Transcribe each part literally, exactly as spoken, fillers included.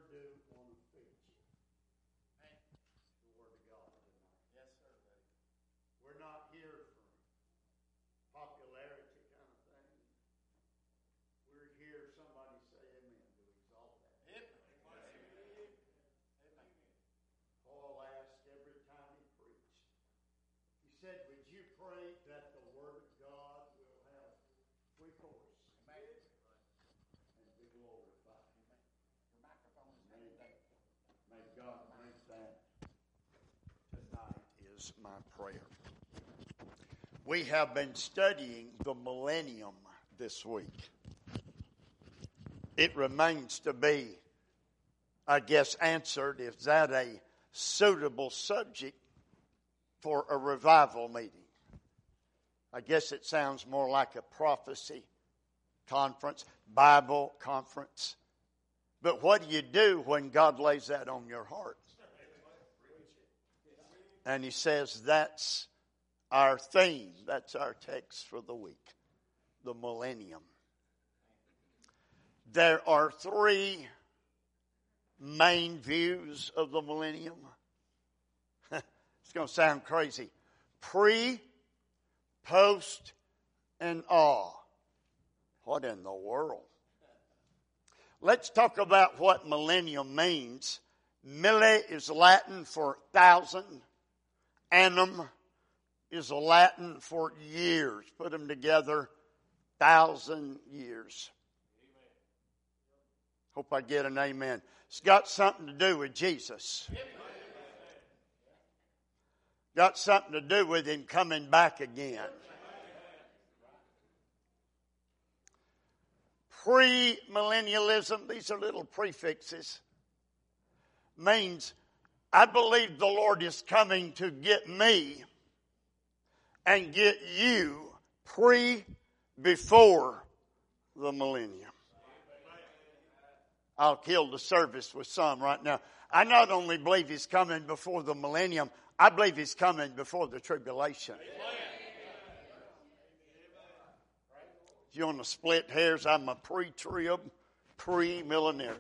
do want to feed you. The Word of God tonight. Yes, sir, buddy. We're not here for popularity kind of thing. We're here, somebody say amen, to exalt that. Amen. Paul asked every time he preached. He said, would you pray that the Word of God will have free course and be glorified? Your microphone is May, coming back. may God grant that tonight is my prayer. We have been studying the millennium this week. It remains to be, I guess, answered. Is that a suitable subject for a revival meeting? I guess it sounds more like a prophecy conference, Bible conference. But what do you do when God lays that on your heart? And he says that's our theme. That's our text for the week. The millennium. There are three main views of the millennium. It's going to sound crazy. Pre, post, and awe. What in the world? Let's talk about what millennium means. Mille is Latin for thousand. Annum is Latin for years. Put them together, thousand years. Hope I get an amen. It's got something to do with Jesus. Got something to do with him coming back again. Premillennialism, these are little prefixes, means I believe the Lord is coming to get me and get you pre, before the millennium. I'll kill the service with some right now. I not only believe he's coming before the millennium, I believe he's coming before the tribulation. If you want to split hairs, I'm a pre-trib, pre-millenarian.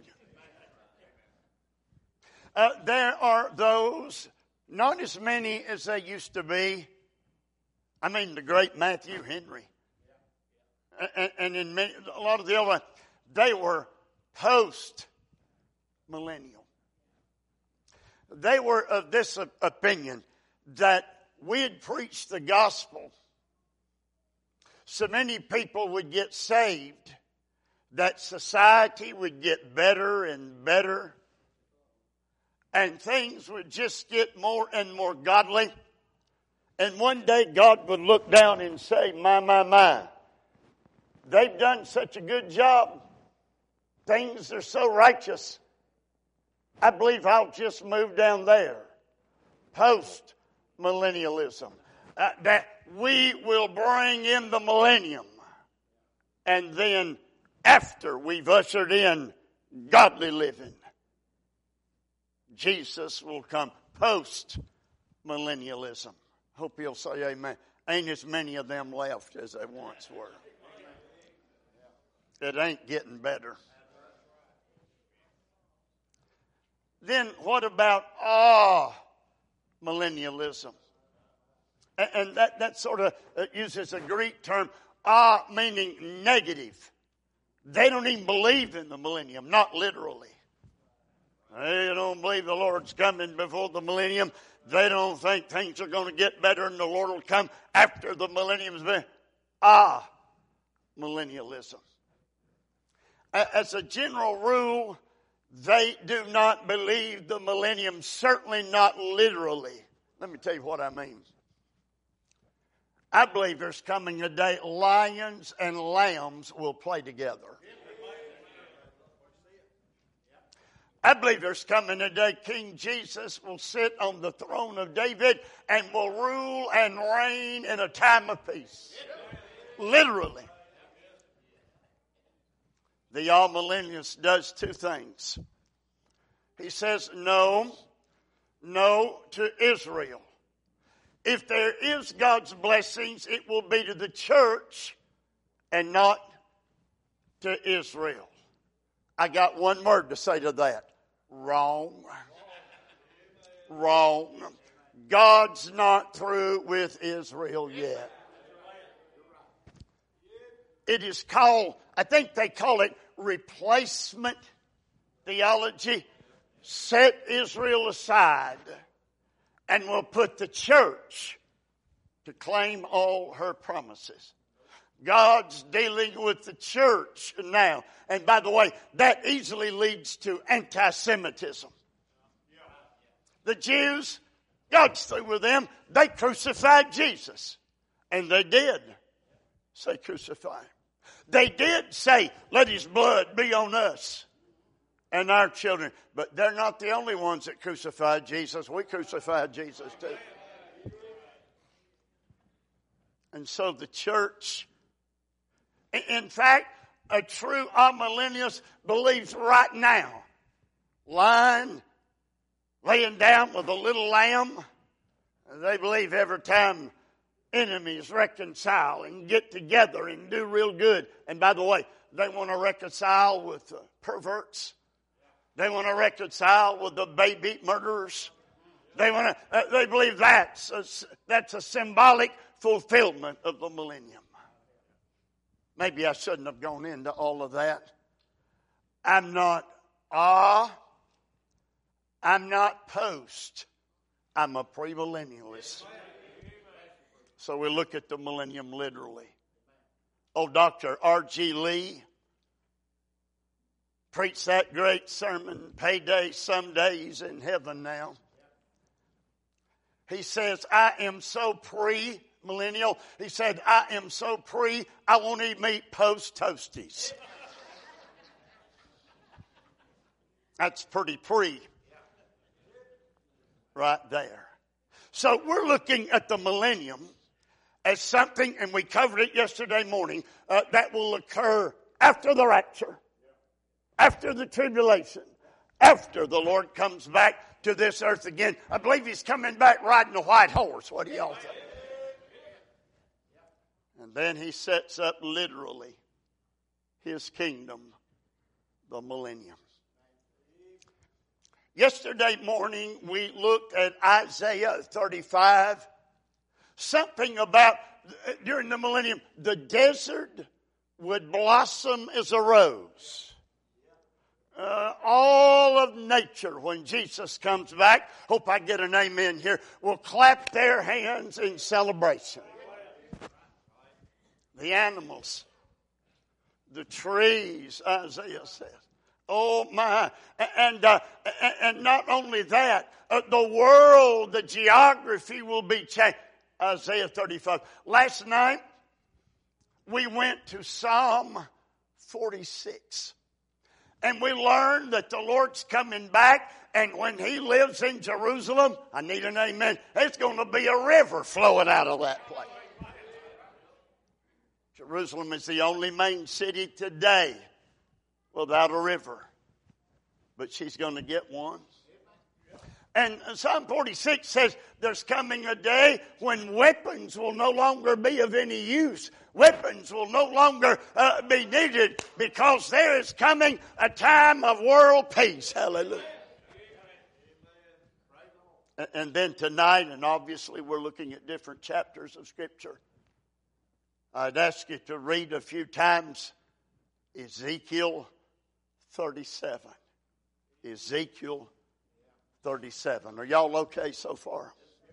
Uh, there are those, not as many as they used to be. I mean, the great Matthew Henry. And, and in many, a lot of the other ones, they were post-millennial. They were of this opinion that we had preached the gospel. So many people would get saved that society would get better and better. And things would just get more and more godly. And one day God would look down and say, my, my, my. They've done such a good job. Things are so righteous. I believe I'll just move down there. Post-millennialism. Uh, that we will bring in the millennium. And then after we've ushered in godly living, Jesus will come. Post-millennialism. Hope you'll say amen. Ain't as many of them left as there once were. It ain't getting better. Then what about ah millennialism? And, and that, that sort of uses a Greek term, ah, meaning negative. They don't even believe in the millennium, not literally. They don't believe the Lord's coming before the millennium. They don't think things are going to get better and the Lord will come after the millennium's been. Ah, millennialism. As a general rule, they do not believe the millennium, certainly not literally. Let me tell you what I mean. I believe there's coming a day lions and lambs will play together. I believe there's coming a day King Jesus will sit on the throne of David and will rule and reign in a time of peace. Literally. The all-millennialist does two things. He says no, no to Israel. If there is God's blessings, it will be to the church and not to Israel. I got one word to say to that. Wrong. Wrong. God's not through with Israel yet. It is called, I think they call it replacement theology. Set Israel aside and we'll put the church to claim all her promises. God's dealing with the church now. And by the way, that easily leads to anti-Semitism. The Jews, God's through with them. They crucified Jesus. And they did say crucify him. They did say, let his blood be on us and our children. But they're not the only ones that crucified Jesus. We crucified Jesus too. And so the church, in fact, a true amillennialist believes right now, lying, laying down with a little lamb, they believe every time enemies reconcile and get together and do real good. And by the way, they want to reconcile with the perverts. They want to reconcile with the baby murderers. They want to. Uh, they believe that's a, that's a symbolic fulfillment of the millennium. Maybe I shouldn't have gone into all of that. I'm not ah. I'm not post. I'm a premillennialist. So we look at the millennium literally. Oh, Doctor R G Lee preached that great sermon, Payday Someday. He's in heaven now. He says, I am so pre-millennial. He said, I am so pre, I won't even eat post-toasties. That's pretty pre right there. So we're looking at the millennium as something, and we covered it yesterday morning, uh, that will occur after the rapture, after the tribulation, after the Lord comes back to this earth again. I believe he's coming back riding a white horse. What do y'all think? And then he sets up literally his kingdom, the millennium. Yesterday morning we looked at Isaiah thirty-five. Something about, during the millennium, the desert would blossom as a rose. Uh, all of nature, when Jesus comes back, hope I get an amen here, will clap their hands in celebration. The animals, the trees, Isaiah says. Oh my. And, uh, and not only that, uh, the world, the geography will be changed. Isaiah thirty-five. Last night, we went to Psalm forty-six. And we learned that the Lord's coming back. And when he lives in Jerusalem, I need an amen, there's going to be a river flowing out of that place. Jerusalem is the only main city today without a river. But she's going to get one. And Psalm forty-six says there's coming a day when weapons will no longer be of any use. Weapons will no longer uh, be needed because there is coming a time of world peace. Hallelujah. And then tonight, and obviously we're looking at different chapters of Scripture, I'd ask you to read a few times Ezekiel thirty-seven. Ezekiel thirty-seven. Are y'all okay so far?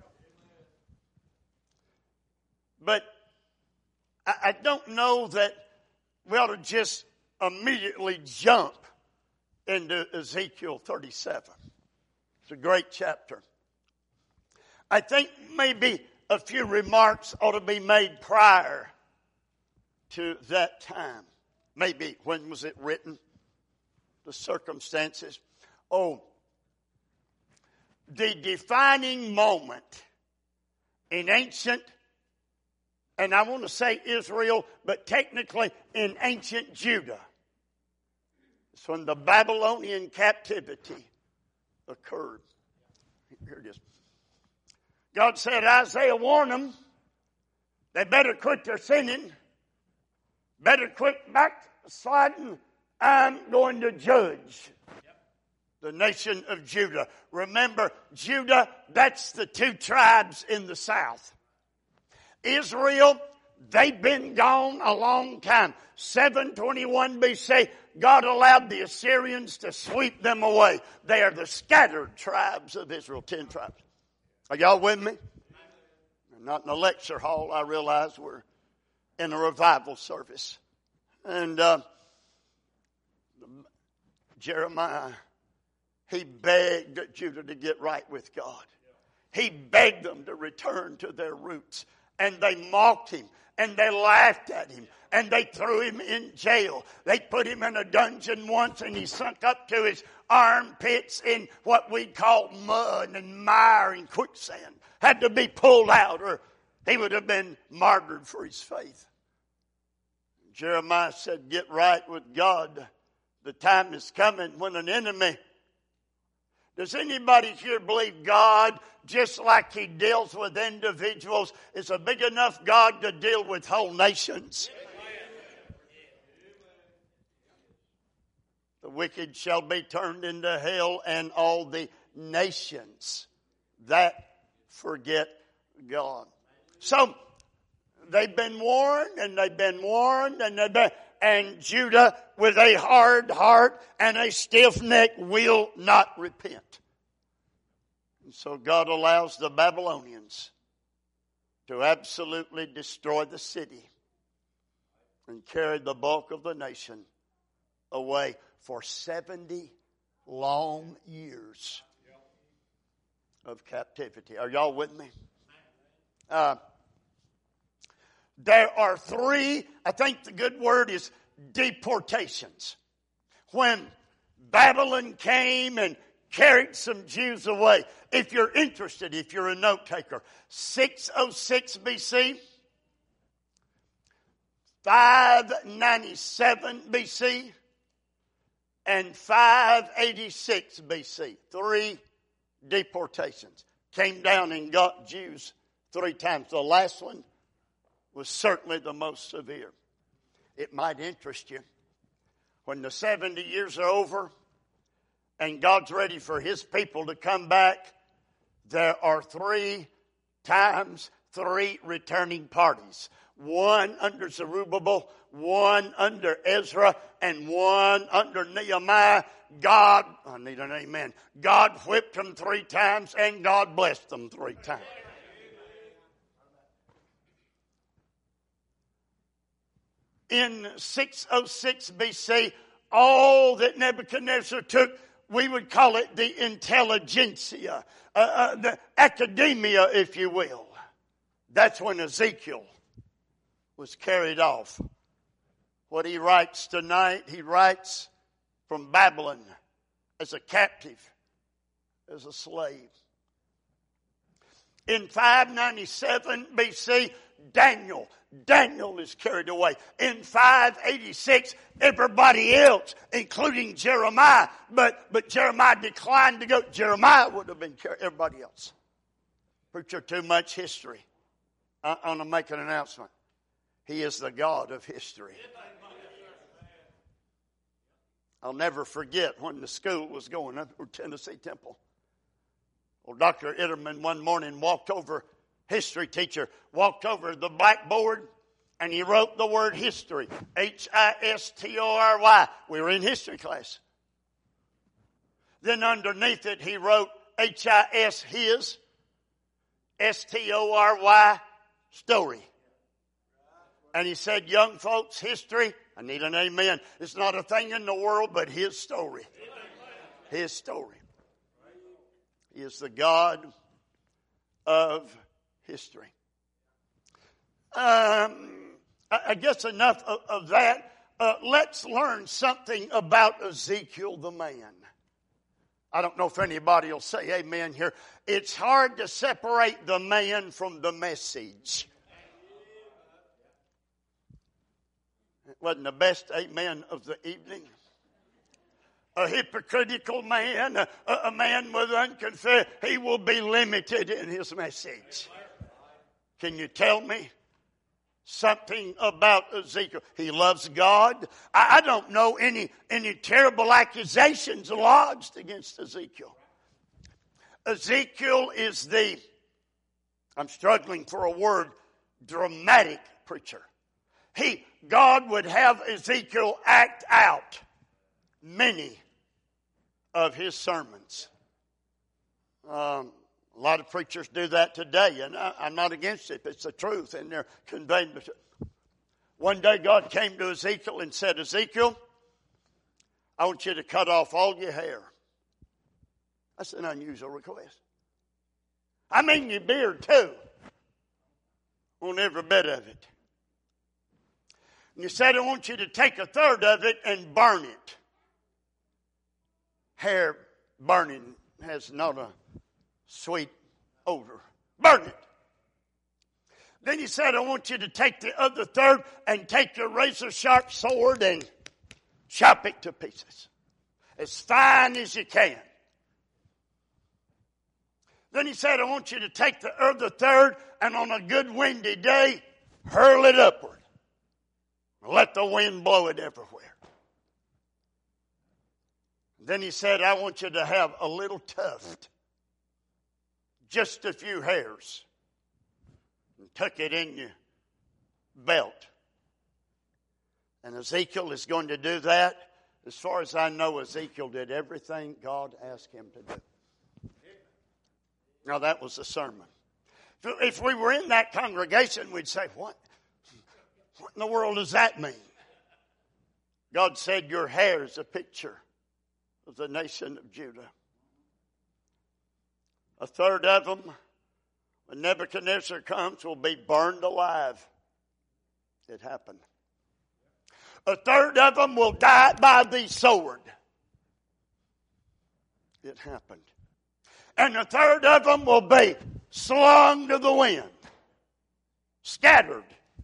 But I, I don't know that we ought to just immediately jump into Ezekiel thirty-seven. It's a great chapter. I think maybe a few remarks ought to be made prior to that time. Maybe when was it written? The circumstances. Oh, the defining moment in ancient, and I want to say Israel, but technically in ancient Judah. It's when the Babylonian captivity occurred. Here it is. God said, Isaiah, warn them. They better quit their sinning. Better quit backsliding. I'm going to judge the nation of Judah. Remember, Judah, that's the two tribes in the south. Israel, they've been gone a long time. seven twenty-one B C, God allowed the Assyrians to sweep them away. They are the scattered tribes of Israel, ten tribes. Are y'all with me? Not in a lecture hall, I realize we're in a revival service. And uh, Jeremiah, he begged Judah to get right with God. He begged them to return to their roots. And they mocked him. And they laughed at him. And they threw him in jail. They put him in a dungeon once and he sunk up to his armpits in what we call mud and mire and quicksand. Had to be pulled out or he would have been martyred for his faith. Jeremiah said, get right with God. The time is coming when an enemy. Does anybody here believe God, just like he deals with individuals, is a big enough God to deal with whole nations? The wicked shall be turned into hell, and all the nations that forget God. So, they've been warned, and they've been warned, and they've been... And Judah, with a hard heart and a stiff neck, will not repent. And so God allows the Babylonians to absolutely destroy the city and carry the bulk of the nation away for seventy long years of captivity. Are y'all with me? Uh, There are three, I think the good word is deportations. When Babylon came and carried some Jews away. If you're interested, if you're a note taker, six oh six B C, five ninety-seven B C, and five eighty-six B C. Three deportations. Came down and got Jews three times. The last one was certainly the most severe. It might interest you. When the seventy years are over and God's ready for His people to come back, there are three times three returning parties. One under Zerubbabel, one under Ezra, and one under Nehemiah. God, I need an amen. God whipped them three times and God blessed them three times. In six oh six B C, all that Nebuchadnezzar took, we would call it the intelligentsia, uh, uh, the academia, if you will. That's when Ezekiel was carried off. What he writes tonight, he writes from Babylon as a captive, as a slave. In five ninety-seven B C, Daniel, Daniel is carried away. In five eighty-six, everybody else, including Jeremiah, but, but Jeremiah declined to go. Jeremiah would have been carried, everybody else. Preacher, too much history. I, I want to make an announcement. He is the God of history. I'll never forget when the school was going up to Tennessee Temple. Well, Doctor Itterman one morning walked over, history teacher, walked over the blackboard and he wrote the word history. H I S T O R Y. We were in history class. Then underneath it he wrote H I S his, S T O R Y, story. And he said, young folks, history, I need an amen. It's not a thing in the world but His story. His story. He is the God of history. Um, I guess enough of, of that. Uh, let's learn something about Ezekiel the man. I don't know if anybody will say amen here. It's hard to separate the man from the message. It wasn't the best amen of the evening. A hypocritical man, a, a man with unconfessed, he will be limited in his message. Can you tell me something about Ezekiel. He loves God. I, I don't know any, any terrible accusations lodged against Ezekiel. Ezekiel is the, I'm struggling for a word, dramatic preacher. He, God would have Ezekiel act out many of his sermons. Um, a lot of preachers do that today, and I, I'm not against it. It's the truth, and they're conveying the truth. One day God came to Ezekiel and said, Ezekiel, I want you to cut off all your hair. That's an unusual request. I mean your beard too. Want every bit of it. And he said, I want you to take a third of it and burn it. Hair burning has not a sweet odor. Burn it. Then he said, I want you to take the other third and take your razor sharp sword and chop it to pieces. As fine as you can. Then he said, I want you to take the other third and on a good windy day, hurl it upward. Let the wind blow it everywhere. Then he said, I want you to have a little tuft. Just a few hairs. And tuck it in your belt. And Ezekiel is going to do that. As far as I know, Ezekiel did everything God asked him to do. Now that was a sermon. If we were in that congregation, we'd say, what? What in the world does that mean? God said, your hair is a picture of the nation of Judah. A third of them, when Nebuchadnezzar comes, will be burned alive. It happened. A third of them will die by the sword. It happened. And a third of them will be slung to the wind. Scattered.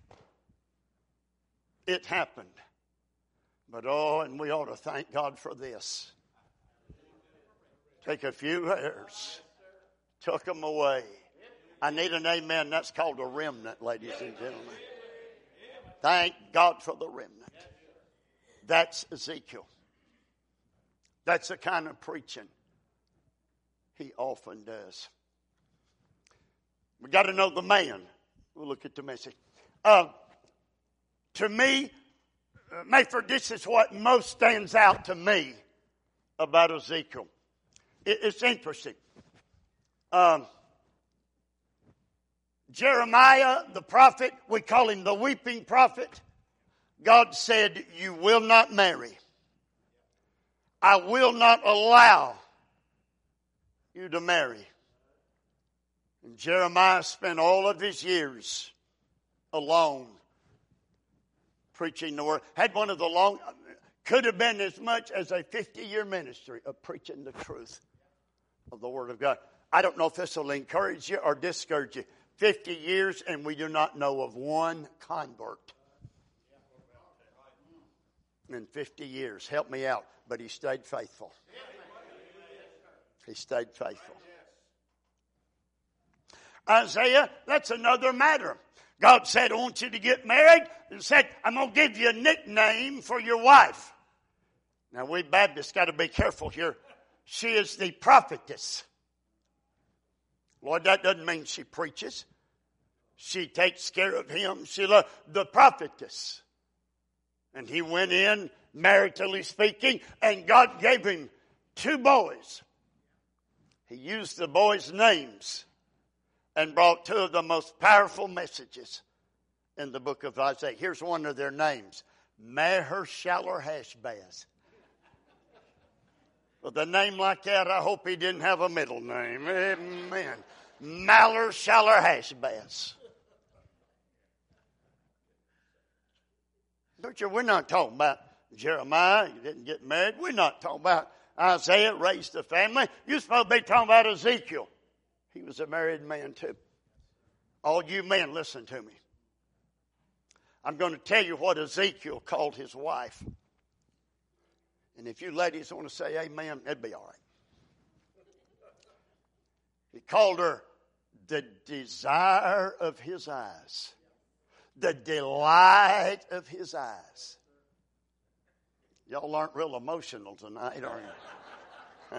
It happened. But oh, and we ought to thank God for this. Take a few hairs. Took them away. I need an amen. That's called a remnant, ladies and gentlemen. Thank God for the remnant. That's Ezekiel. That's the kind of preaching he often does. We got to know the man. We'll look at the message. Uh, to me, uh, Mayford, this is what most stands out to me about Ezekiel. It, it's interesting. Um, Jeremiah, the prophet, we call him the weeping prophet. God said, you will not marry. I will not allow you to marry. And Jeremiah spent all of his years alone preaching the word. Had one of the long, could have been as much as a fifty-year ministry of preaching the truth of the word of God. I don't know if this will encourage you or discourage you. fifty years and we do not know of one convert. In fifty years. Help me out. But he stayed faithful. He stayed faithful. Isaiah, that's another matter. God said, I want you to get married. And said, I'm going to give you a nickname for your wife. Now, we Baptists got to be careful here. She is the prophetess. Lord, that doesn't mean she preaches. She takes care of him. She loves the prophetess. And he went in, maritally speaking, and God gave him two boys. He used the boys' names and brought two of the most powerful messages in the book of Isaiah. Here's one of their names. Maher-shalal-hash-baz. With a name like that, I hope he didn't have a middle name. Amen. Maher-shalal-hash-baz. Preacher, we're not talking about Jeremiah. He didn't get married. We're not talking about Isaiah raised a family. You're supposed to be talking about Ezekiel. He was a married man too. All you men, listen to me. I'm going to tell you what Ezekiel called his wife. And if you ladies want to say amen, it'd be all right. He called her the desire of his eyes. the delight of his eyes. Y'all aren't real emotional tonight, are you?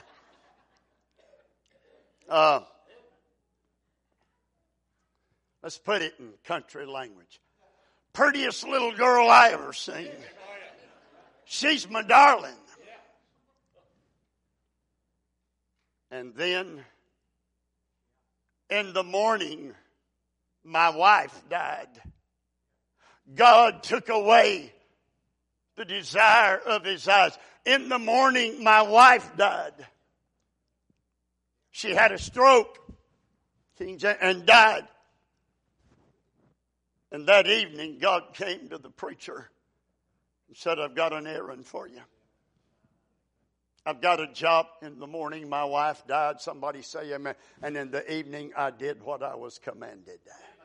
uh, let's put it in country language. Prettiest little girl I ever seen. She's my darling. And then in the morning, my wife died. God took away the desire of his eyes. In the morning, my wife died. She had a stroke, King James, and died. And that evening, God came to the preacher and said, I've got an errand for you. I've got a job. In the morning, my wife died. Somebody say amen. And in the evening, I did what I was commanded.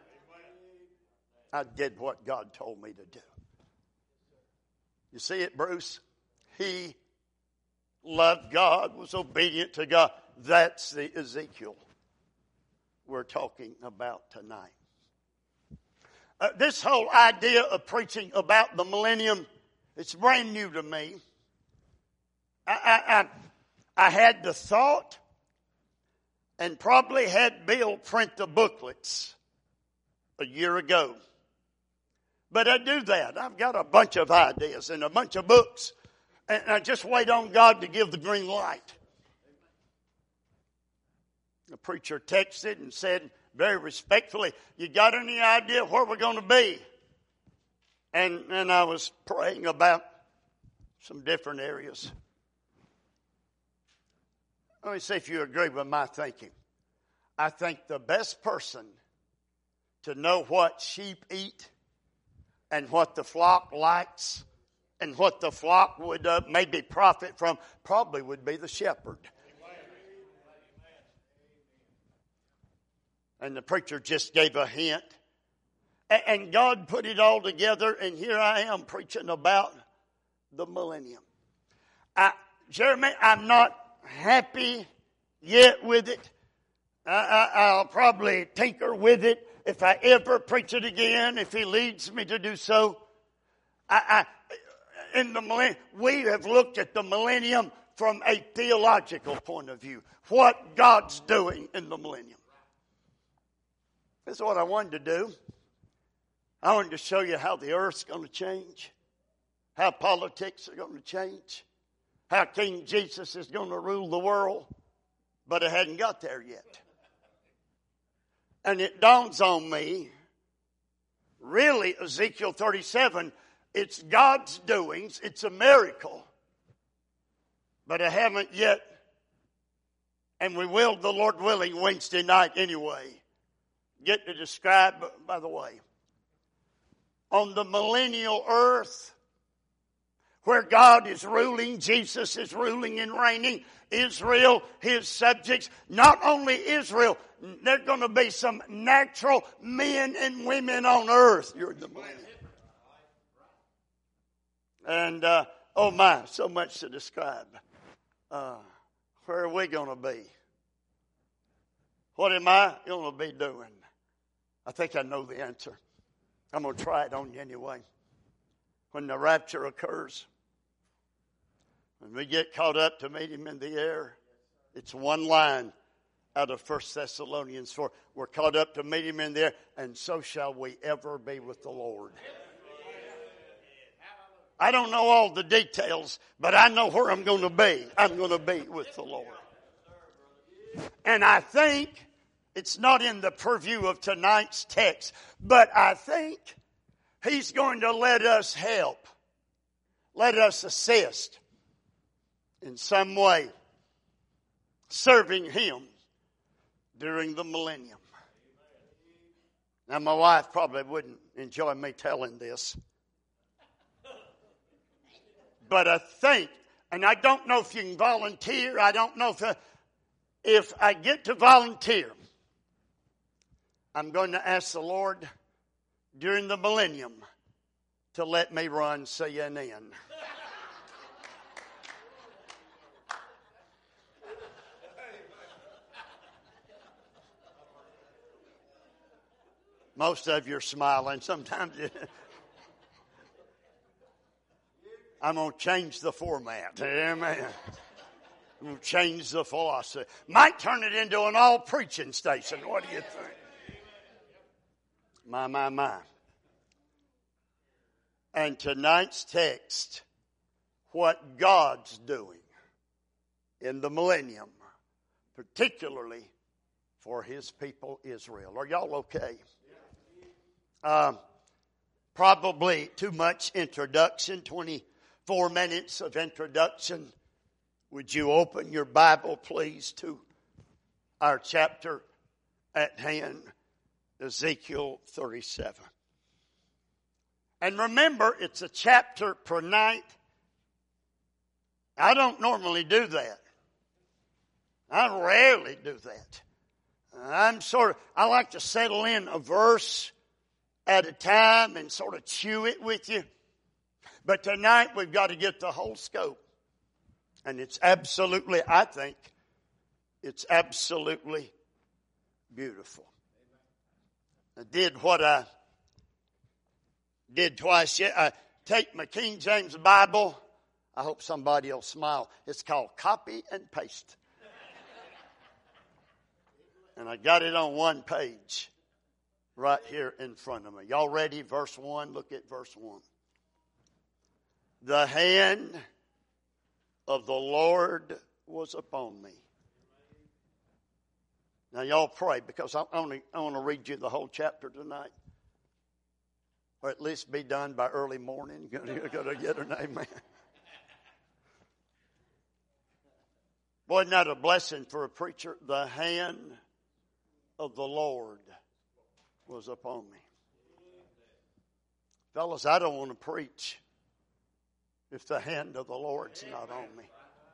I did what God told me to do. You see it, Bruce? He loved God, was obedient to God. That's the Ezekiel we're talking about tonight. Uh, this whole idea of preaching about the millennium, it's brand new to me. I, I, I, I had the thought and probably had Bill print the booklets a year ago. But I do that. I've got a bunch of ideas and a bunch of books. And I just wait on God to give the green light. The preacher texted and said very respectfully, you got any idea where we're going to be? And, and I was praying about some different areas. Let me see if you agree with my thinking. I think the best person to know what sheep eat and what the flock likes and what the flock would uh, maybe profit from probably would be the shepherd. And the preacher just gave a hint. And God put it all together, and here I am preaching about the millennium. I, Jeremy, I'm not happy yet with it. I, I, I'll probably tinker with it if I ever preach it again, if he leads me to do so. I, I, in the millennium, we have looked at the millennium from a theological point of view. What God's doing in the millennium. That's what I wanted to do. I wanted to show you how the earth's going to change, how politics are going to change, how King Jesus is going to rule the world, but I hadn't got there yet. And it dawns on me, really, Ezekiel thirty-seven, it's God's doings, it's a miracle, but I haven't yet, and we will, the Lord willing, Wednesday night anyway, get to describe, by the way, on the millennial earth, where God is ruling, Jesus is ruling and reigning, Israel, his subjects, not only Israel, there are going to be some natural men and women on earth during the millennium. And, uh, oh my, so much to describe. Uh, where are we going to be? What am I going to be doing? I think I know the answer. I'm going to try it on you anyway. When the rapture occurs, when we get caught up to meet him in the air, it's one line out of First Thessalonians four. We're caught up to meet him in the air, and so shall we ever be with the Lord. I don't know all the details, but I know where I'm going to be. I'm going to be with the Lord. And I think it's not in the purview of tonight's text, but I think he's going to let us help, let us assist in some way, serving him during the millennium. Now, my wife probably wouldn't enjoy me telling this, but I think, and I don't know if you can volunteer, I don't know if I, if I get to volunteer, I'm going to ask the Lord during the millennium to let me run C N N. Most of you are smiling. Sometimes you... I'm going to change the format. Amen. I'm going to change the philosophy. Might turn it into an all-preaching station. What do you think? My, my, my. And tonight's text, what God's doing in the millennium, particularly for His people Israel. Are y'all okay? Um, probably too much introduction, twenty-four minutes of introduction. Would you open your Bible, please, to our chapter at hand, Ezekiel thirty-seven. And remember, it's a chapter per night. I don't normally do that. I rarely do that. I'm sort of, I like to settle in a verse at a time and sort of chew it with you. But tonight we've got to get the whole scope. And it's absolutely, I think, it's absolutely beautiful. I did what I did twice yet. I take my King James Bible. I hope somebody will smile. It's called copy and paste. And I got it on one page right here in front of me. Y'all ready? Verse one. Look at verse one. The hand of the Lord was upon me. Now y'all pray, because I only I want to read you the whole chapter tonight. Or at least be done by early morning. You're going to get an amen. Boy, isn't that a blessing for a preacher? The hand of the Lord was upon me. Fellas, I don't want to preach if the hand of the Lord's not on me.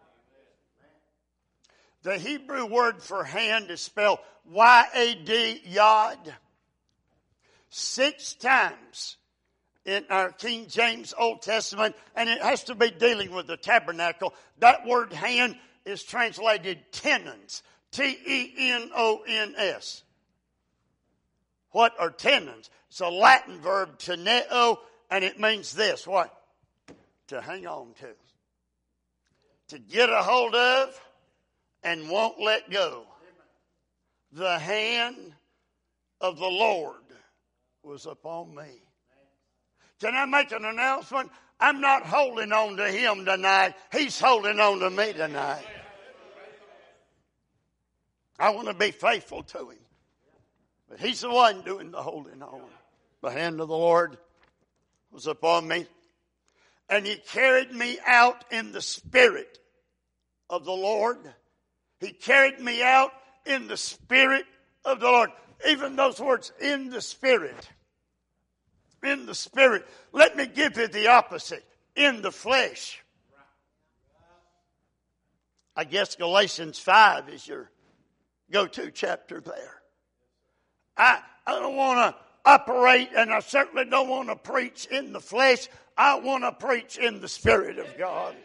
The Hebrew word for hand is spelled Y A D, Yod. Six times in our King James Old Testament, and it has to be dealing with the tabernacle. That word hand is translated tenons. T E N O N S. What are tenons? It's a Latin verb, teneo, and it means this. What? To hang on to. To get a hold of and won't let go. The hand of the Lord was upon me. Can I make an announcement? I'm not holding on to Him tonight. He's holding on to me tonight. I want to be faithful to Him. But He's the one doing the holding on. The hand of the Lord was upon me. And He carried me out in the Spirit of the Lord. He carried me out in the Spirit of the Lord. Even those words, in the Spirit. In the Spirit. Let me give you the opposite. In the flesh. I guess Galatians five is your go-to chapter there. I, I don't want to operate, and I certainly don't want to preach in the flesh. I want to preach in the Spirit of God.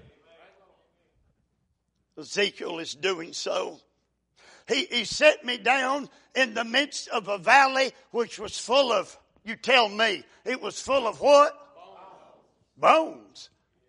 Ezekiel is doing so. He, he set me down in the midst of a valley which was full of, you tell me, it was full of what? Bones. Bones.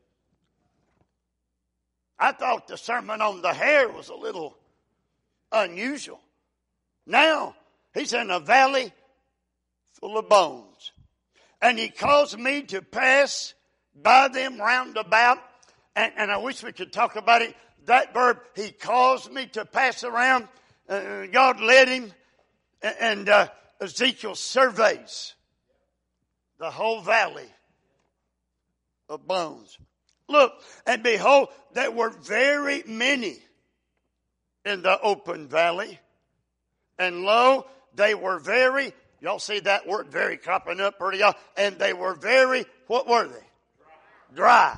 I thought the sermon on the hair was a little unusual. Now, he's in a valley full of bones. And He caused me to pass by them round about. And, and I wish we could talk about it. That verb, He caused me to pass around. Uh, God led him. And uh, Ezekiel surveys the whole valley of bones. Look, and behold, there were very many in the open valley. And lo, they were very, y'all see that word very cropping up pretty y'all. And they were very, what were they? Dry.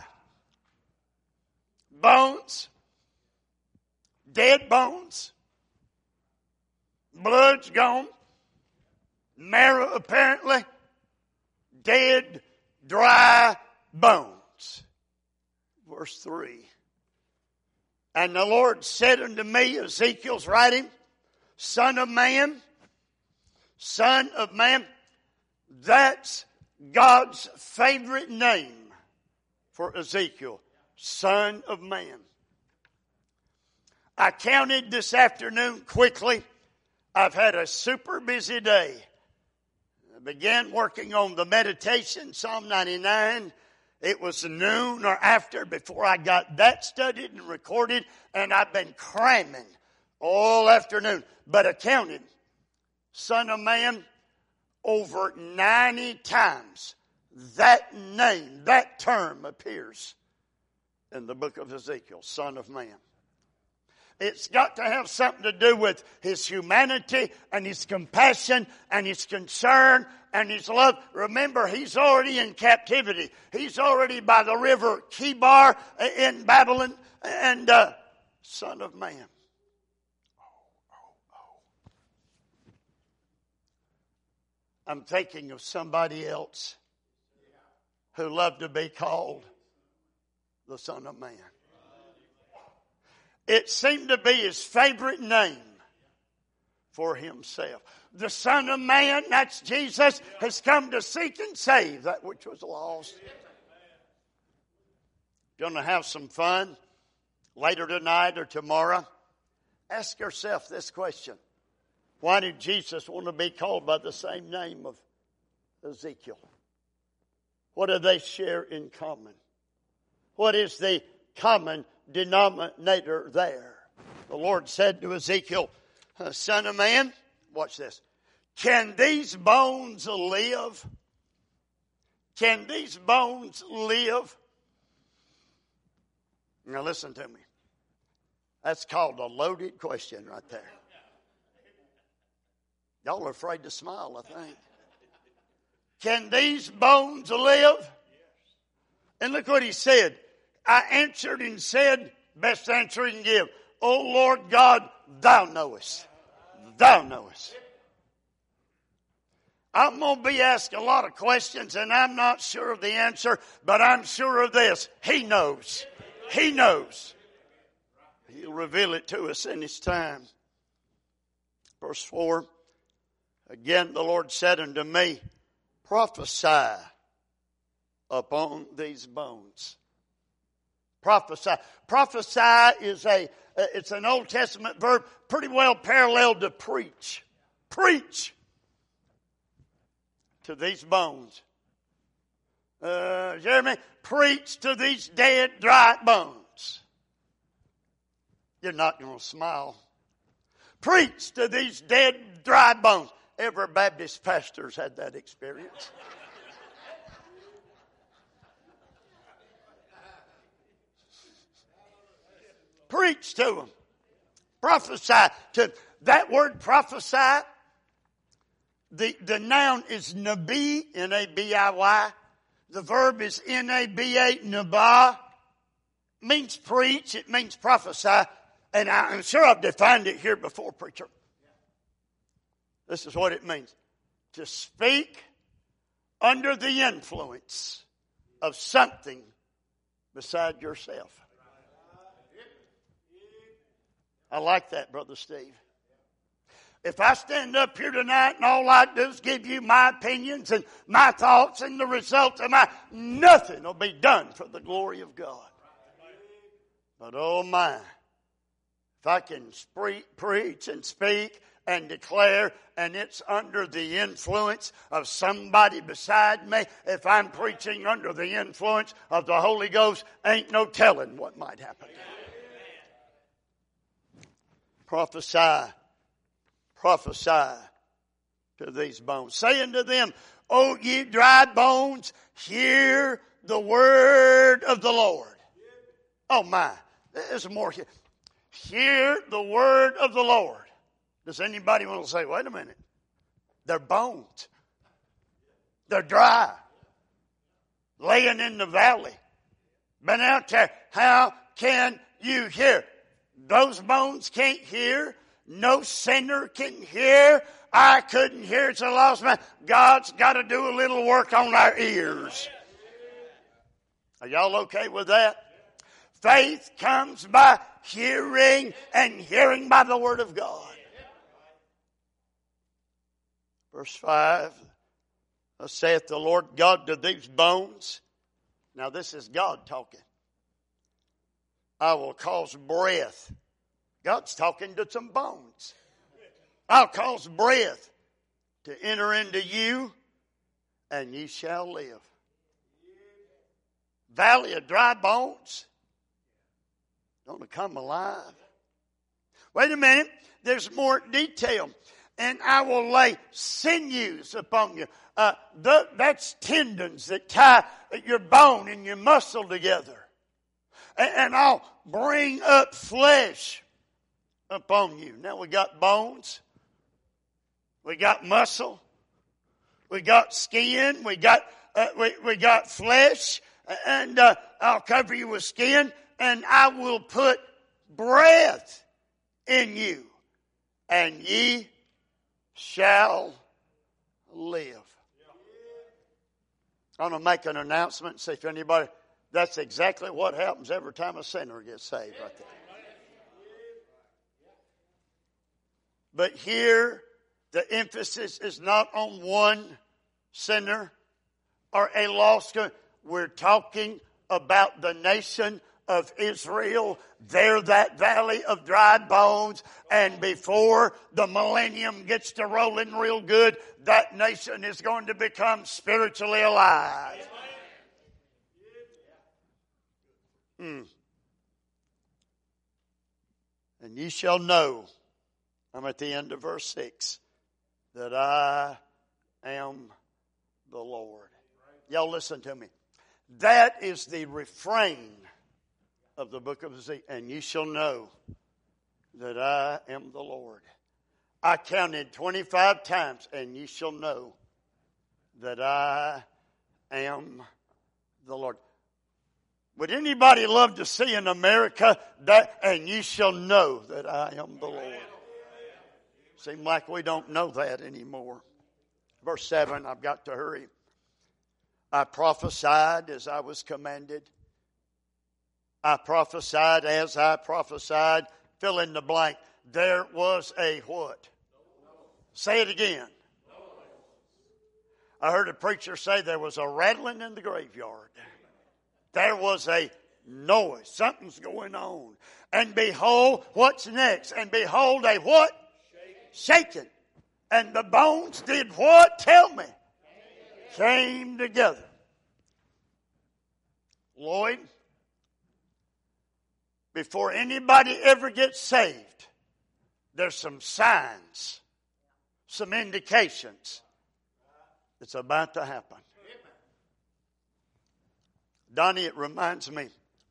Bones. Dead bones. Blood's gone. Marrow apparently. Dead, dry bones. Verse three. And the Lord said unto me, Ezekiel's writing, Son of man, Son of Man. That's God's favorite name for Ezekiel. Son of Man. I counted this afternoon quickly. I've had a super busy day. I began working on the meditation, Psalm ninety-nine. It was noon or after before I got that studied and recorded, and I've been cramming all afternoon. But I counted, Son of Man, over ninety times that name, that term appears in the book of Ezekiel, Son of Man. It's got to have something to do with his humanity and his compassion and his concern and his love. Remember, he's already in captivity. He's already by the river Kibar in Babylon. And uh, Son of Man. Oh, oh, oh. I'm thinking of somebody else who loved to be called the Son of Man. It seemed to be his favorite name for himself. The Son of Man, that's Jesus, has come to seek and save that which was lost. Going to have some fun later tonight or tomorrow? Ask yourself this question. Why did Jesus want to be called by the same name of Ezekiel? What do they share in common? What is the common denominator there? The Lord said to Ezekiel, Son of Man, watch this. Can these bones live? Can these bones live? Now listen to me. That's called a loaded question right there. Y'all are afraid to smile, I think. Can these bones live? And look what he said. I answered and said, best answer he can give, O Lord God, thou knowest. Thou knowest. I'm going to be asked a lot of questions and I'm not sure of the answer, but I'm sure of this. He knows. He knows. He'll reveal it to us in his time. Verse four. Again the Lord said unto me, prophesy upon these bones. Prophesy. Prophesy is a, it's an Old Testament verb pretty well paralleled to preach. Preach to these bones. Uh, Jeremy, preach to these dead, dry bones. You're not going to smile. Preach to these dead, dry bones. Every Baptist pastor's had that experience. Preach to them. Prophesy to them. That word prophesy, the, the noun is nabi, N A B I Y. The verb is N A B A, nabah. Means preach. It means prophesy. And I'm sure I've defined it here before, preacher. This is what it means. To speak under the influence of something beside yourself. I like that, Brother Steve. If I stand up here tonight and all I do is give you my opinions and my thoughts and the results of my, nothing will be done for the glory of God. But oh my, if I can spree- preach and speak and declare, and it's under the influence of somebody beside me, if I'm preaching under the influence of the Holy Ghost, ain't no telling what might happen. Prophesy, prophesy to these bones, saying to them, O ye dry bones, hear the word of the Lord. Oh my, there's more here. Hear the word of the Lord. Does anybody want to say, wait a minute, they're bones. They're dry. Laying in the valley. Been out there. How can you hear? Those bones can't hear. No sinner can hear. I couldn't hear. It's a lost man. God's got to do a little work on our ears. Are y'all okay with that? Faith comes by hearing, and hearing by the word of God. Verse five. Thus saith the Lord God to these bones. Now this is God talking. I will cause breath. God's talking to some bones. I'll cause breath to enter into you, and ye shall live. Valley of dry bones. Don't come alive. Wait a minute. There's more detail. And I will lay sinews upon you. Uh, the, that's tendons that tie your bone and your muscle together. And, and I'll bring up flesh upon you. Now we got bones. We got muscle. We got skin. We got uh, we, we got flesh. And uh, I'll cover you with skin. And I will put breath in you. And ye shall live. I'm going to make an announcement and see if anybody, that's exactly what happens every time a sinner gets saved right there. But here, the emphasis is not on one sinner or a lost. We're talking about the nation of Israel. They're that valley of dry bones. And before the millennium gets to rolling real good, that nation is going to become spiritually alive. Hmm. And ye shall know, I'm at the end of verse six, that I am the Lord. Y'all listen to me. That is the refrain of the book of Ezekiel. And ye shall know that I am the Lord. I counted twenty-five times, and ye shall know that I am the Lord. Would anybody love to see in America that, and ye shall know that I am the Lord? Seems like we don't know that anymore. Verse seven, I've got to hurry. I prophesied as I was commanded. I prophesied as I prophesied. Fill in the blank. There was a what? Say it again. I heard a preacher say there was a rattling in the graveyard. There was a noise. Something's going on. And behold, what's next? And behold, a what? Shaken. And the bones did what? Tell me. Came together. Lloyd, before anybody ever gets saved, there's some signs, some indications that's about to happen. Donnie, it reminds me,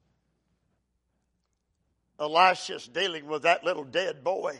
Elisha's dealing with that little dead boy.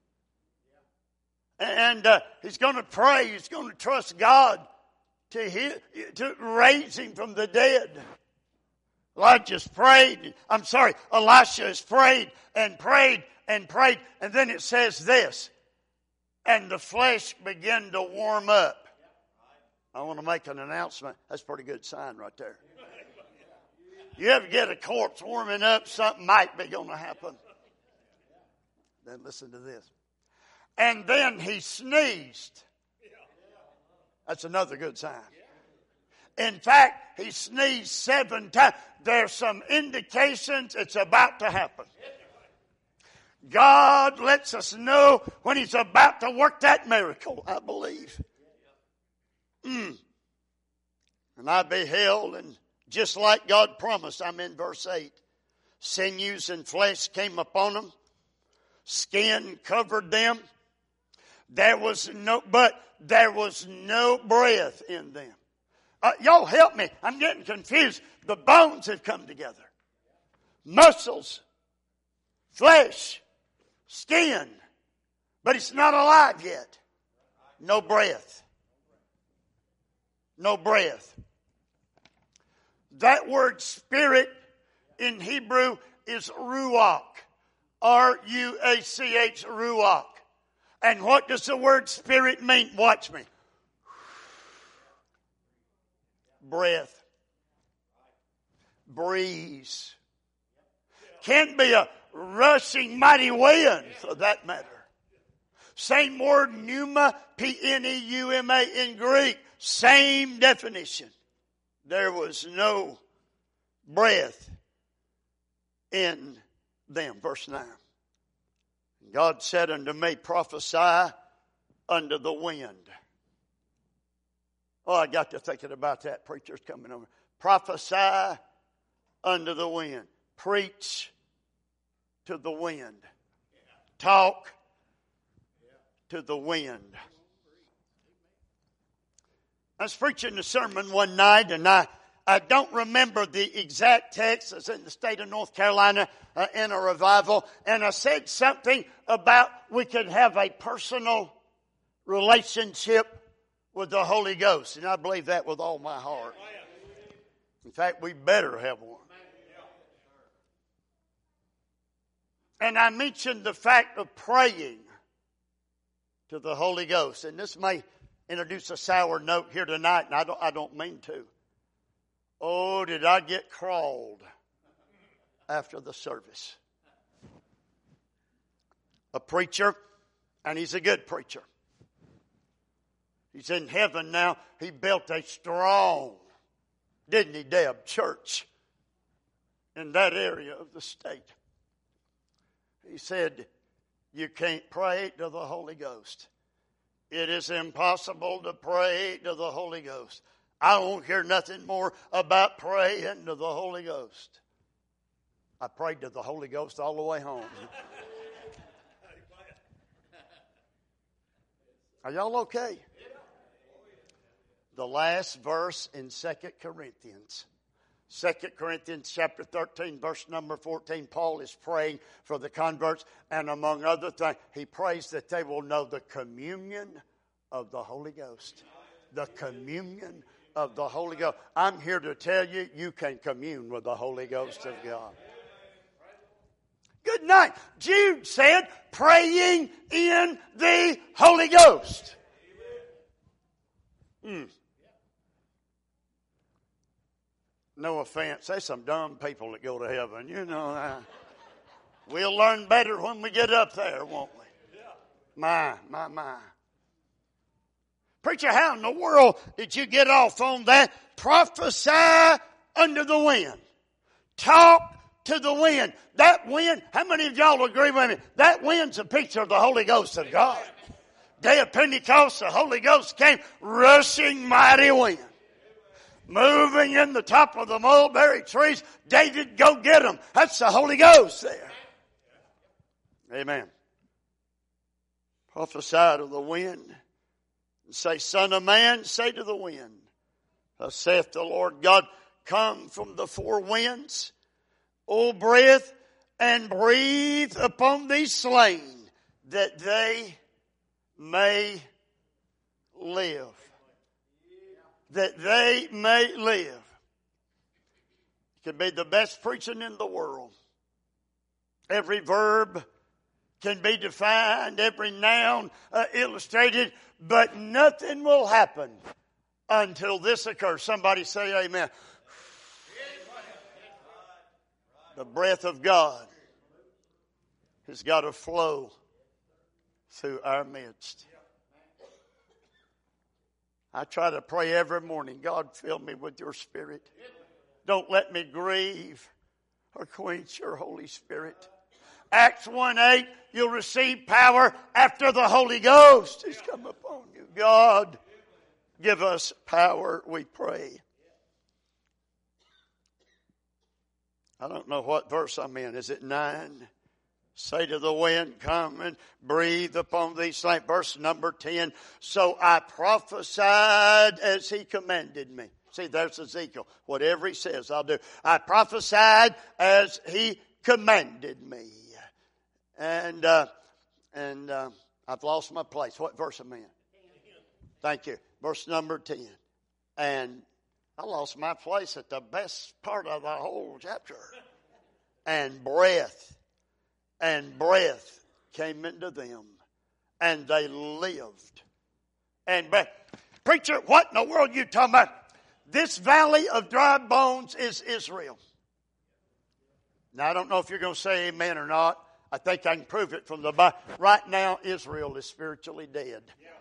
And uh, he's going to pray, he's going to trust God to, heal, to raise him from the dead. Elijah's prayed, I'm sorry, Elisha has prayed and prayed and prayed. And then it says this, and the flesh began to warm up. I want to make an announcement. That's a pretty good sign right there. You ever get a corpse warming up, something might be going to happen. Then listen to this. And then he sneezed. That's another good sign. In fact, he sneezed seven times. There's some indications it's about to happen. God lets us know when he's about to work that miracle, I believe. Mm. And I beheld, and just like God promised, I'm in verse eight. Sinews and flesh came upon them. Skin covered them. There was no, but there was no breath in them. Uh, y'all help me. I'm getting confused. The bones have come together. Muscles, flesh, skin. But it's not alive yet. No breath. No breath. That word spirit in Hebrew is ruach. R U A C H, ruach. And what does the word spirit mean? Watch me. Breath. Breeze. Can be a rushing mighty wind for that matter. Same word, pneuma, P N E U M A in Greek. Same definition. There was no breath in them. Verse nine. God said unto me, prophesy unto the wind. Oh, I got to thinking about that. Preacher's coming over. Prophesy unto the wind. Preach to the wind. Talk to the wind. I was preaching a sermon one night, and I, I don't remember the exact text. I was in the state of North Carolina uh, in a revival, and I said something about we could have a personal relationship with the Holy Ghost, and I believe that with all my heart. In fact, we better have one. And I mentioned the fact of praying to the Holy Ghost, and this may introduce a sour note here tonight, and I don't, I don't mean to. Oh, did I get crawled after the service. A preacher, and he's a good preacher. He's in heaven now. He built a strong, didn't he, Deb, church in that area of the state. He said, you can't pray to the Holy Ghost. It is impossible to pray to the Holy Ghost. I don't hear nothing more about praying to the Holy Ghost. I prayed to the Holy Ghost all the way home. Are y'all okay? The last verse in Second Corinthians. Second Corinthians chapter thirteen, verse number fourteen, Paul is praying for the converts, and among other things, he prays that they will know the communion of the Holy Ghost. The communion of the Holy Ghost. I'm here to tell you, you can commune with the Holy Ghost of God. Good night. Jude said, praying in the Holy Ghost. Mm. No offense, there's some dumb people that go to heaven. You know, uh, we'll learn better when we get up there, won't we? My, my, my. Preacher, how in the world did you get off on that? Prophesy under the wind. Talk to the wind. That wind, how many of y'all agree with me? That wind's a picture of the Holy Ghost of God. Day of Pentecost, the Holy Ghost came, rushing mighty wind. Moving in the top of the mulberry trees. David, go get them. That's the Holy Ghost there. Amen. Prophesy to the wind. And say, Son of man, say to the wind. Thus saith the Lord God, come from the four winds, O breath, and breathe upon these slain, that they may live. That they may live. It could be the best preaching in the world. Every verb can be defined, every noun uh, illustrated, but nothing will happen until this occurs. Somebody say amen. The breath of God has got to flow through our midst. I try to pray every morning, God, fill me with your Spirit. Don't let me grieve or quench your Holy Spirit. Acts one eight, you'll receive power after the Holy Ghost has come upon you. God, give us power, we pray. I don't know what verse I'm in. Is it nine? Say to the wind, come and breathe upon these things. Verse number ten. So I prophesied as he commanded me. See, there's Ezekiel. Whatever he says, I'll do. I prophesied as he commanded me. And uh, and uh, I've lost my place. What verse am I in? Thank you. Verse number ten. And I lost my place at the best part of the whole chapter. And breath. And breath came into them, and they lived. And breath. Preacher, what in the world are you talking about? This valley of dry bones is Israel. Now, I don't know if you're going to say amen or not. I think I can prove it from the Bible. Right now, Israel is spiritually dead.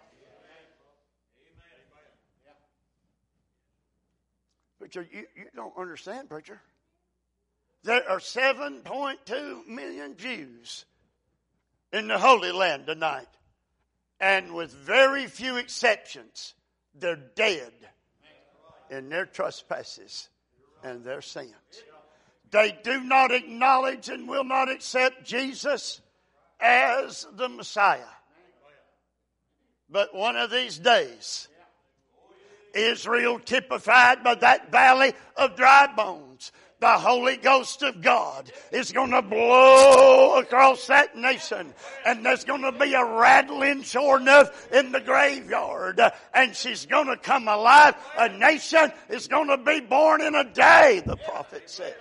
Preacher, you, you don't understand, preacher. There are seven point two million Jews in the Holy Land tonight. And with very few exceptions, they're dead in their trespasses and their sins. They do not acknowledge and will not accept Jesus as the Messiah. But one of these days, Israel typified by that valley of dry bones, the Holy Ghost of God is going to blow across that nation. And there's going to be a rattling sure enough in the graveyard. And she's going to come alive. A nation is going to be born in a day, the prophet said.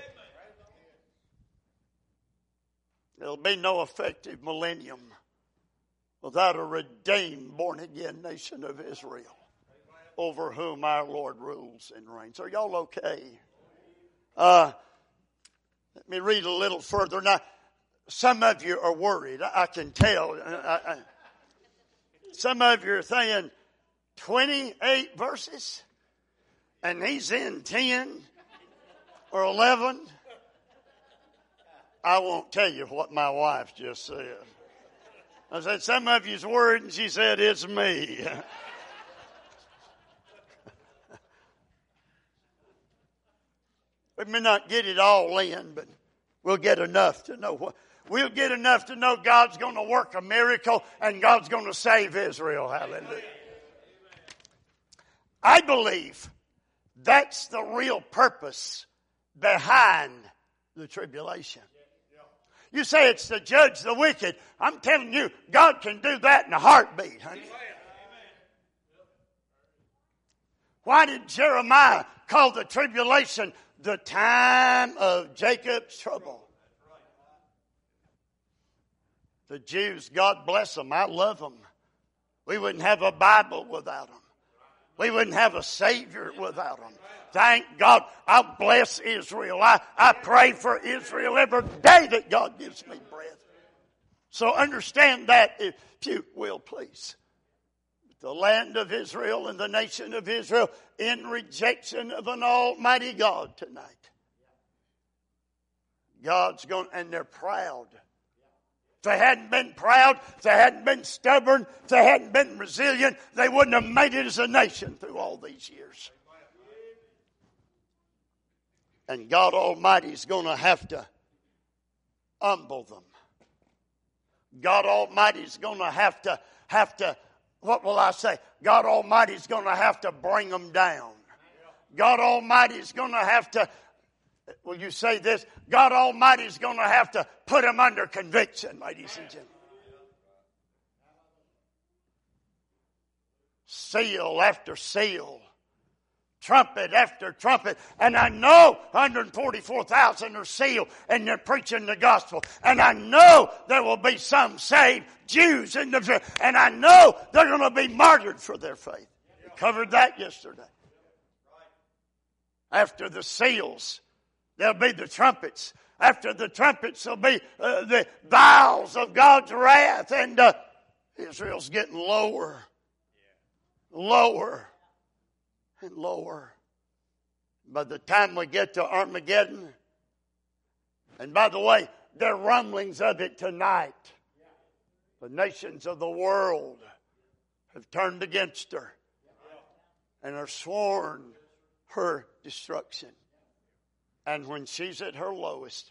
There'll be no effective millennium without a redeemed, born-again nation of Israel, over whom our Lord rules and reigns. Are y'all okay? Uh, let me read a little further. Now, some of you are worried. I, I can tell. I, I, some of you are saying twenty-eight verses, and he's in ten or eleven. I won't tell you what my wife just said. I said, some of you's worried, and she said, it's me. We may not get it all in, but we'll get enough to know what. We'll get enough to know God's going to work a miracle and God's going to save Israel. Hallelujah. I believe that's the real purpose behind the tribulation. You say it's to judge the wicked. I'm telling you, God can do that in a heartbeat, honey. Why did Jeremiah call the tribulation the time of Jacob's trouble? The Jews, God bless them. I love them. We wouldn't have a Bible without them. We wouldn't have a Savior without them. Thank God. I bless Israel. I, I pray for Israel every day that God gives me breath. So understand that, if you will, please. The land of Israel and the nation of Israel in rejection of an almighty God tonight. God's going, and they're proud. If they hadn't been proud, if they hadn't been stubborn, if they hadn't been resilient, they wouldn't have made it as a nation through all these years. And God Almighty's going to have to humble them. God Almighty's going to have to, have to, what will I say? God Almighty's going to have to bring them down. God Almighty's going to have to, will you say this? God Almighty's going to have to put them under conviction, ladies and gentlemen. Seal after seal. Trumpet after trumpet. And I know one hundred forty-four thousand are sealed and they're preaching the gospel. And I know there will be some saved Jews in the, and I know they're going to be martyred for their faith. We covered that yesterday. After the seals, there'll be the trumpets. After the trumpets, there'll be uh, the vials of God's wrath. And uh, Israel's getting lower, lower, and lower. By the time we get to Armageddon, and by the way, there are rumblings of it tonight. The nations of the world have turned against her and are sworn her destruction. And when she's at her lowest,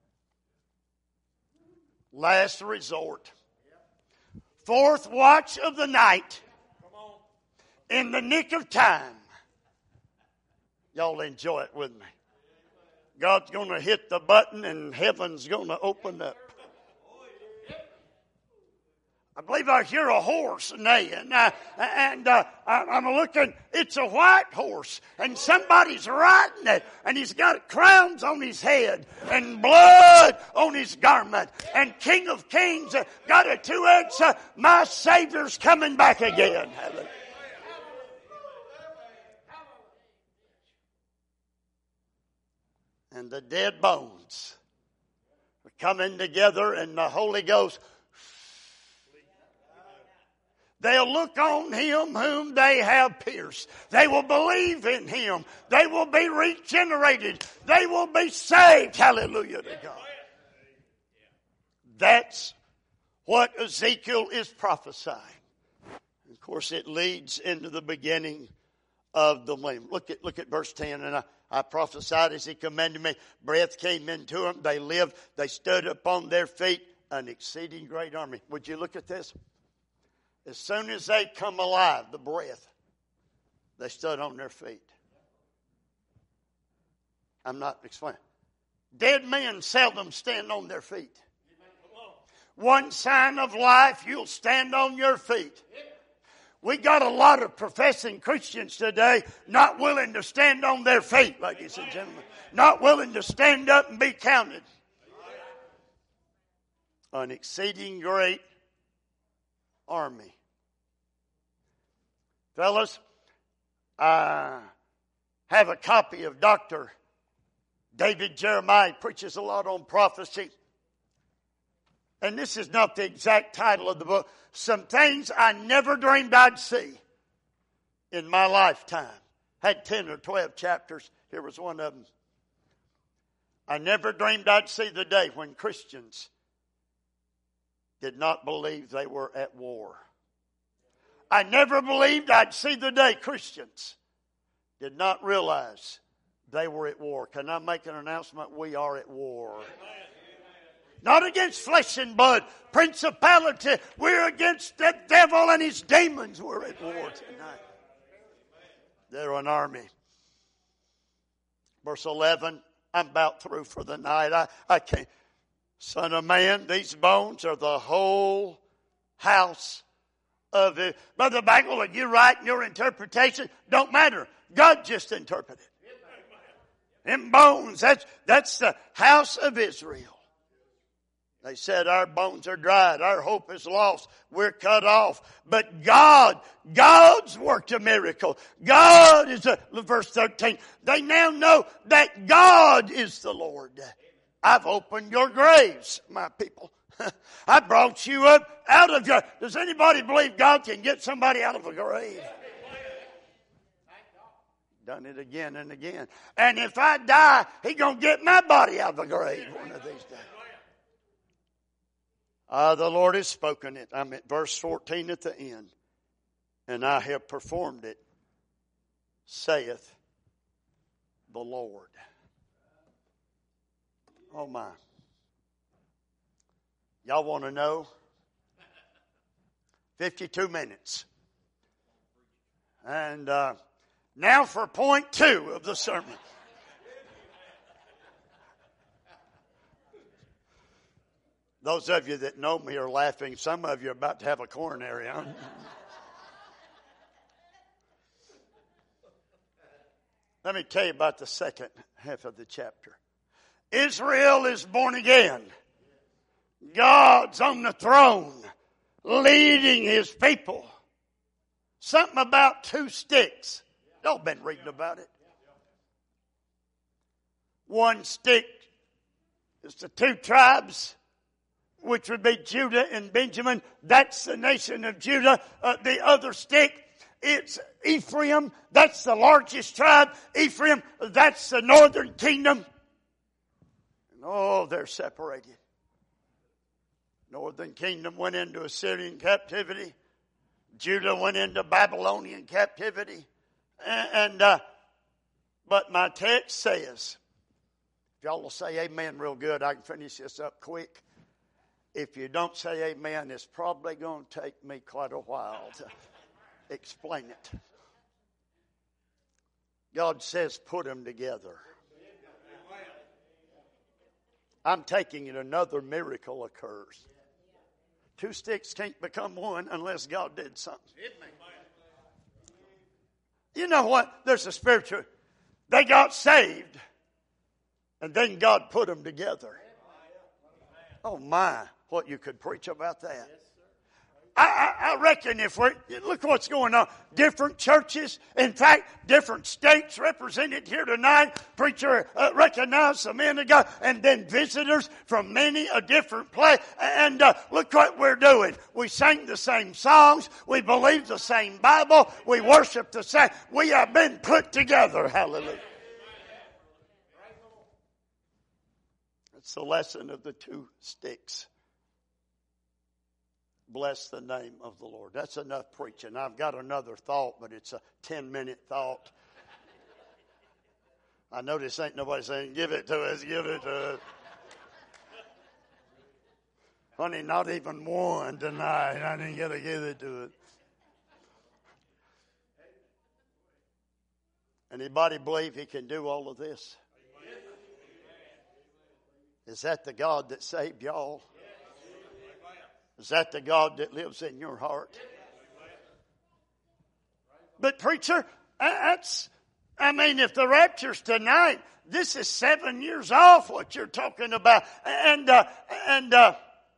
last resort, fourth watch of the night, in the nick of time, y'all enjoy it with me. God's going to hit the button and heaven's going to open up. I believe I hear a horse neighing, uh, and uh, I'm looking, it's a white horse, and somebody's riding it, and he's got crowns on his head, and blood on his garment, and King of Kings uh, got a two-edged, uh, my Savior's coming back again. Hallelujah. And the dead bones are coming together in the Holy Ghost. They'll look on him whom they have pierced. They will believe in him. They will be regenerated. They will be saved. Hallelujah to God. That's what Ezekiel is prophesying. Of course, it leads into the beginning of the millennium. Look at, look at verse ten. And I, I prophesied as he commanded me. Breath came into them. They lived. They stood upon their feet. An exceeding great army. Would you look at this? As soon as they come alive, the breath, they stood on their feet. I'm not explaining. Dead men seldom stand on their feet. One sign of life, you'll stand on your feet. We got a lot of professing Christians today not willing to stand on their feet, ladies and gentlemen. Not willing to stand up and be counted. An exceeding great army. Fellas, I have a copy of Doctor David Jeremiah. He preaches a lot on prophecy. And this is not the exact title of the book. Some things I never dreamed I'd see in my lifetime. Had ten or twelve chapters. Here was one of them. I never dreamed I'd see the day when Christians did not believe they were at war. I never believed I'd see the day Christians did not realize they were at war. Can I make an announcement? We are at war. Not against flesh and blood, principality. We're against the devil and his demons. We're at war tonight. They're an army. Verse eleven, I'm about through for the night. I, I can't. Son of man, these bones are the whole house of it. Brother Bagwell, are you right in your interpretation? Don't matter. God just interpreted. Them bones, that's, that's the house of Israel. They said our bones are dried. Our hope is lost. We're cut off. But God, God's worked a miracle. God is a, verse thirteen. They now know that God is the Lord. I've opened your graves, my people. I brought you up out of your... Does anybody believe God can get somebody out of a grave? Done it again and again. And if I die, He's going to get my body out of the grave one of these days. Ah, the Lord has spoken it. I'm at verse fourteen at the end. And I have performed it, saith the Lord. Oh my. Y'all want to know? fifty-two minutes. And uh, now for point two of the sermon. Those of you that know me are laughing. Some of you are about to have a coronary on. Let me tell you about the second half of the chapter. Israel is born again. God's on the throne, leading His people. Something about two sticks. Y'all been reading about it. One stick is the two tribes, which would be Judah and Benjamin. That's the nation of Judah. Uh, the other stick, it's Ephraim. That's the largest tribe. Ephraim, that's the northern kingdom. And oh, they're separated. Northern kingdom went into Assyrian captivity. Judah went into Babylonian captivity. And, and uh, but my text says, if y'all will say amen real good, I can finish this up quick. If you don't say amen, it's probably going to take me quite a while to explain it. God says put them together. I'm taking it another miracle occurs. Two sticks can't become one unless God did something. You know what? There's a spiritual. They got saved, and then God put them together. Oh my, what you could preach about that. I, I, I reckon if we're, look what's going on. Different churches, in fact, different states represented here tonight. Preacher uh, recognized some men of God, and then visitors from many a different place. And uh, look what we're doing. We sing the same songs. We believe the same Bible. We worship the same. We have been put together. Hallelujah. It's the lesson of the two sticks. Bless the name of the Lord. That's enough preaching. I've got another thought, but it's a ten-minute thought. I know this ain't nobody saying, give it to us, give it to us. Honey, not even one tonight. I didn't get to give it to it. Anybody believe he can do all of this? Is that the God that saved y'all? Is that the God that lives in your heart? But preacher, that's, I mean, if the rapture's tonight, this is seven years off what you're talking about. And, uh, and, uh,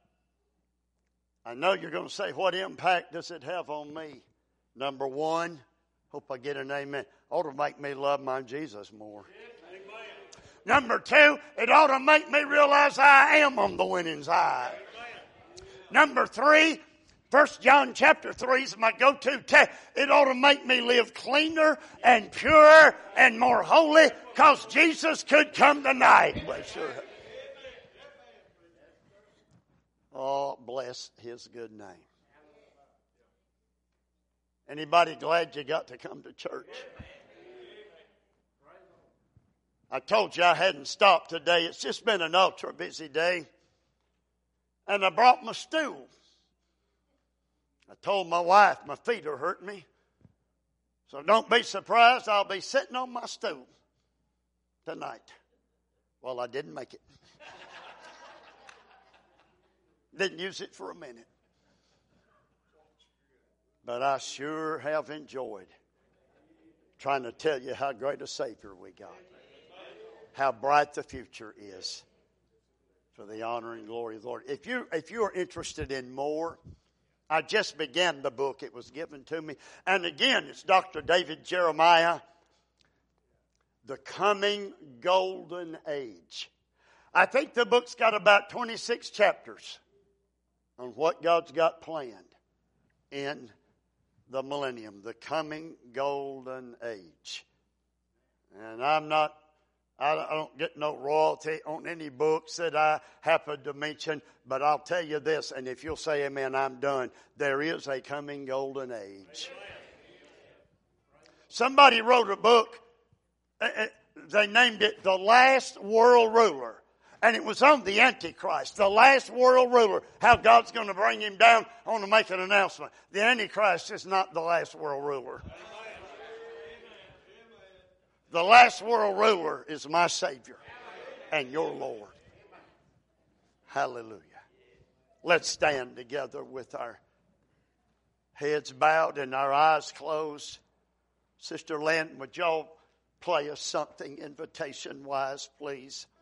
I know you're going to say, what impact does it have on me? Number one, hope I get an amen, ought to make me love my Jesus more. Number two, it ought to make me realize I am on the winning side. Number three, First John chapter three is my go-to text. It ought to make me live cleaner and purer and more holy because Jesus could come tonight. Bless your heart. Oh, bless his good name. Anybody glad you got to come to church? I told you I hadn't stopped today. It's just been an ultra busy day. And I brought my stool. I told my wife my feet are hurting me. So don't be surprised. I'll be sitting on my stool tonight. Well, I didn't make it. Didn't use it for a minute. But I sure have enjoyed trying to tell you how great a Savior we got. How bright the future is for the honor and glory of the Lord. If you, if you are interested in more, I just began the book. It was given to me. And again, it's Doctor David Jeremiah, The Coming Golden Age. I think the book's got about twenty-six chapters on what God's got planned in the millennium, the coming golden age. And I'm not, I don't get no royalty on any books that I happen to mention, but I'll tell you this, and if you'll say amen, I'm done. There is a coming golden age. Somebody wrote a book, they named it The Last World Ruler. And it was on the Antichrist, the last world ruler, how God's going to bring him down. I want to make an announcement. The Antichrist is not the last world ruler. The last world ruler is my Savior and your Lord. Hallelujah. Let's stand together with our heads bowed and our eyes closed. Sister Lynn, would y'all play us something invitation-wise, please?